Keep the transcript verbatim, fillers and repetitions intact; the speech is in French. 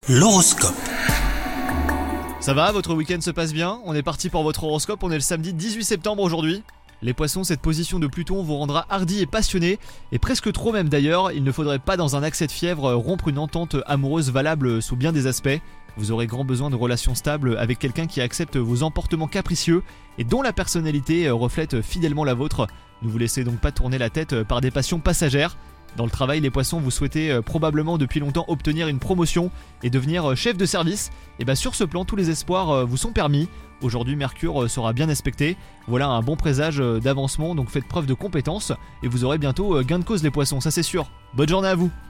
L'horoscope. Ça va, votre week-end se passe bien? On est parti pour votre horoscope, on est le samedi dix-huit septembre aujourd'hui. Les poissons, cette position de Pluton vous rendra hardi et passionné, et presque trop même d'ailleurs. Il ne faudrait pas dans un accès de fièvre rompre une entente amoureuse valable sous bien des aspects. Vous aurez grand besoin de relations stables avec quelqu'un qui accepte vos emportements capricieux et dont la personnalité reflète fidèlement la vôtre. Ne vous laissez donc pas tourner la tête par des passions passagères. Dans le travail, les poissons, vous souhaitez probablement depuis longtemps obtenir une promotion et devenir chef de service. Et bien sur ce plan, tous les espoirs vous sont permis. Aujourd'hui, Mercure sera bien aspecté. Voilà un bon présage d'avancement, donc faites preuve de compétence et vous aurez bientôt gain de cause les poissons, ça c'est sûr. Bonne journée à vous.